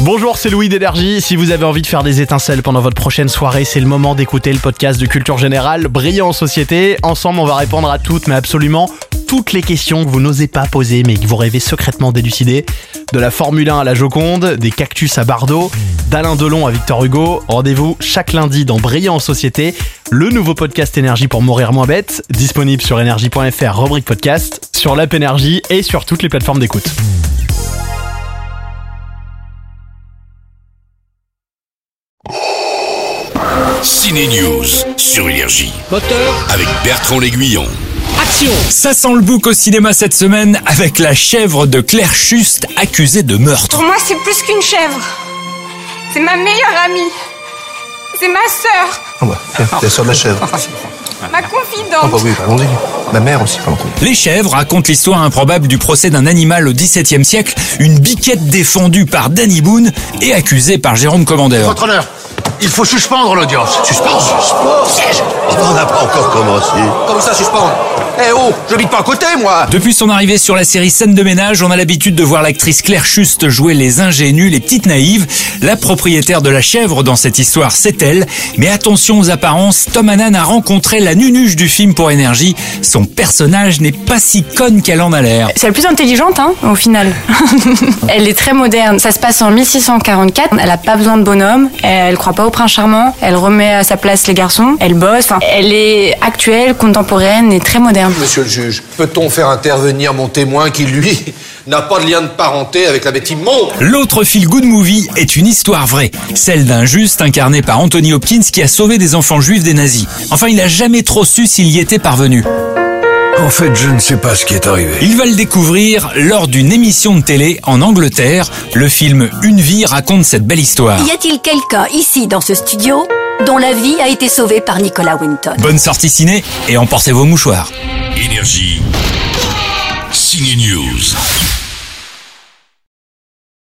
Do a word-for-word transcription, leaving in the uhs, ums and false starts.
Bonjour, c'est Louis d'Énergie. Si vous avez envie de faire des étincelles pendant votre prochaine soirée, c'est le moment d'écouter le podcast de Culture Générale, Brillant en Société. Ensemble, on va répondre à toutes, mais absolument toutes les questions que vous n'osez pas poser, mais que vous rêvez secrètement d'élucider. De la Formule un à la Joconde, des cactus à Bardot, d'Alain Delon à Victor Hugo. Rendez-vous chaque lundi dans Brillant en Société, le nouveau podcast Énergie pour mourir moins bête, disponible sur énergie point f r, rubrique podcast, sur l'app Énergie et sur toutes les plateformes d'écoute. Ciné News sur Énergie. Moteur. Avec Bertrand L'Aiguillon. Action. Ça sent le bouc au cinéma cette semaine avec La chèvre de Claire Schust accusée de meurtre. Pour moi, c'est plus qu'une chèvre. C'est ma meilleure amie. C'est ma sœur. Ah bah, tiens, c'est la sœur de la chèvre. Ma confidente. Ah bah oui, allons-y. Ma mère aussi, pardon. Les chèvres racontent l'histoire improbable du procès d'un animal au dix-septième siècle, une biquette défendue par Danny Boone et accusée par Jérôme Commandeur. Votre honneur, il faut suspendre l'audience. Suspendre Suspendre Siège. On n'a pas encore commencé. Comment ça, suspendre? Eh oh, je vis pas à côté, moi. Depuis son arrivée sur la série Scène de ménage, on a l'habitude de voir l'actrice Claire Schust jouer les ingénues, les petites naïves. La propriétaire de la chèvre dans cette histoire, c'est elle. Mais attention aux apparences, Tom Hannan a rencontré la nunuche du film pour Énergie. Son personnage n'est pas si conne qu'elle en a l'air. C'est la plus intelligente, hein, au final. Elle est très moderne. Ça se passe en mille six cent quarante-quatre. Elle a pas besoin de bonhomme. Elle croit pas au prince charmant. Elle remet à sa place les garçons. Elle bosse. Enfin, elle est actuelle, contemporaine et très moderne. Monsieur le juge, peut-on faire intervenir mon témoin qui, lui, n'a pas de lien de parenté avec la bête immonde? L'autre feel-good movie est une histoire vraie, celle d'un juste incarné par Anthony Hopkins qui a sauvé des enfants juifs des nazis. Enfin, il a jamais trop su s'il y était parvenu. En fait, je ne sais pas ce qui est arrivé. Il va le découvrir lors d'une émission de télé en Angleterre. Le film Une vie raconte cette belle histoire. Y a-t-il quelqu'un ici dans ce studio dont la vie a été sauvée par Nicolas Winton? Bonne sortie ciné et emportez vos mouchoirs. Énergie. Ciné News.